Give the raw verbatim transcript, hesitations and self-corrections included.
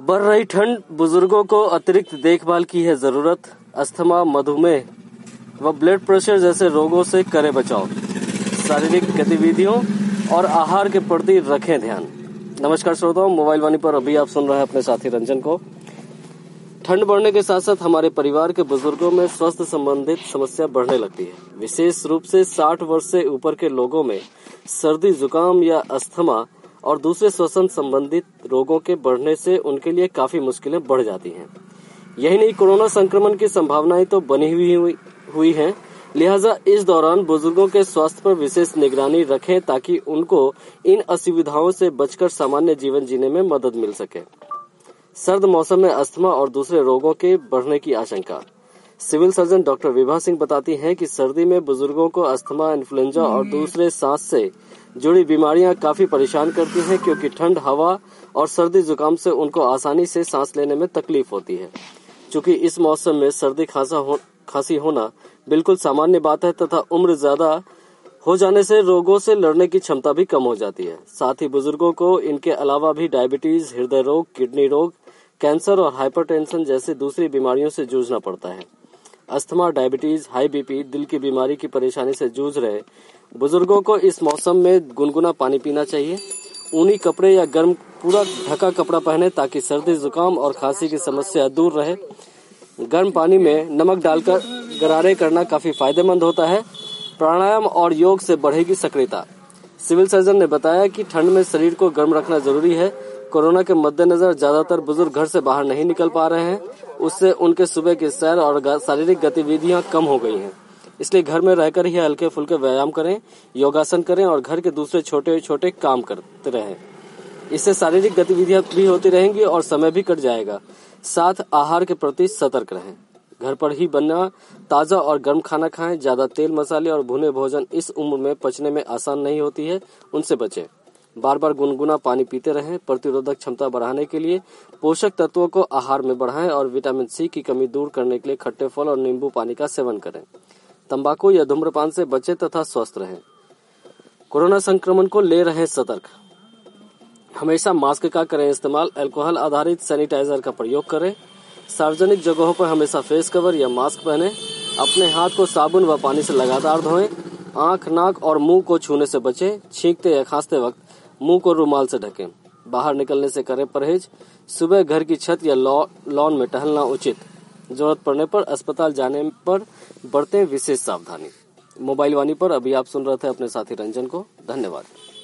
बढ़ रही ठंड, बुजुर्गों को अतिरिक्त देखभाल की है जरूरत। अस्थमा, मधुमेह व ब्लड प्रेशर जैसे रोगों से करें बचाव। शारीरिक गतिविधियों और आहार के प्रति रखें ध्यान। नमस्कार श्रोताओं, मोबाइल वाणी पर अभी आप सुन रहे हैं अपने साथी रंजन को। ठंड बढ़ने के साथ साथ हमारे परिवार के बुजुर्गों में स्वास्थ्य संबंधित समस्या बढ़ने लगती है। विशेष रूप से साठ वर्ष से ऊपर के लोगों में सर्दी, जुकाम या अस्थमा और दूसरे श्वसन संबंधित रोगों के बढ़ने से उनके लिए काफी मुश्किलें बढ़ जाती हैं। यही नहीं, कोरोना संक्रमण की संभावनाएं तो बनी हुई हुई, हुई हैं। लिहाजा इस दौरान बुजुर्गों के स्वास्थ्य पर विशेष निगरानी रखें ताकि उनको इन असुविधाओं से बचकर सामान्य जीवन जीने में मदद मिल सके। सर्द मौसम में अस्थमा और दूसरे रोगों के बढ़ने की आशंका। Civil surgeon doctor Vibha Singh बताती हैं कि सर्दी में बुजुर्गों को अस्थमा, इन्फ्लुएंजा और दूसरे सांस से जुड़ी बीमारियां काफी परेशान करती हैं, क्योंकि ठंड, हवा और सर्दी जुकाम से उनको आसानी से सांस लेने में तकलीफ होती है। चूंकि इस मौसम में सर्दी खांसा हो, खांसी होना बिल्कुल सामान्य बात है तथा उम्र ज्यादा हो जाने से रोगों से लड़ने की क्षमता भी कम हो जाती है। साथ ही बुजुर्गों को इनके अलावा भी डायबिटीज, हृदय रोग, किडनी रोग, कैंसर और हाइपरटेंशन जैसी दूसरी बीमारियों से जूझना पड़ता है। अस्थमा, डायबिटीज, हाई बीपी, दिल की बीमारी की परेशानी से जूझ रहे बुजुर्गों को इस मौसम में गुनगुना पानी पीना चाहिए। ऊनी कपड़े या गर्म पूरा ढका कपड़ा पहने ताकि सर्दी, जुकाम और खांसी की समस्या दूर रहे। गर्म पानी में नमक डालकर गरारे करना काफी फायदेमंद होता है। प्राणायाम और योग से बढ़ेगी सक्रियता। सिविल सर्जन ने बताया कि ठंड में शरीर को गर्म रखना जरूरी है। कोरोना के मद्देनजर ज्यादातर बुजुर्ग घर से बाहर नहीं निकल पा रहे हैं, उससे उनके सुबह की सैर और शारीरिक गतिविधियां कम हो गई हैं। इसलिए घर में रहकर ही हल्के फुल्के व्यायाम करें, योगासन करें और घर के दूसरे छोटे छोटे काम करते रहें। इससे शारीरिक गतिविधियां भी होती रहेंगी और समय भी कट जाएगा। साथ आहार के प्रति सतर्क रहें। घर पर ही बना ताजा और गर्म खाना खाएं। ज्यादा तेल, मसाले और भुने भोजन इस उम्र में पचने में आसान नहीं होती है, उनसे बचें। बार बार गुनगुना पानी पीते रहें। प्रतिरोधक क्षमता बढ़ाने के लिए पोषक तत्वों को आहार में बढ़ाएं और विटामिन सी की कमी दूर करने के लिए खट्टे फल और नींबू पानी का सेवन करें। तंबाकू या धूम्रपान से बचें तथा स्वस्थ रहें। कोरोना संक्रमण को ले रहे सतर्क। हमेशा मास्क का करें इस्तेमाल। अल्कोहल आधारित सैनिटाइजर का प्रयोग करें। सार्वजनिक जगहों पर हमेशा फेस कवर या मास्क पहनें। अपने हाथ को साबुन व पानी से लगातार धोएं। आंख, नाक और मुंह को छूने से बचें। छींकते या खांसते वक्त मुंह को रुमाल से ढकें। बाहर निकलने से करें परहेज। सुबह घर की छत या लॉन में टहलना उचित। जरूरत पड़ने पर अस्पताल जाने पर बरतें विशेष सावधानी। मोबाइल वाणी पर अभी आप सुन रहे थे अपने साथी रंजन को। धन्यवाद।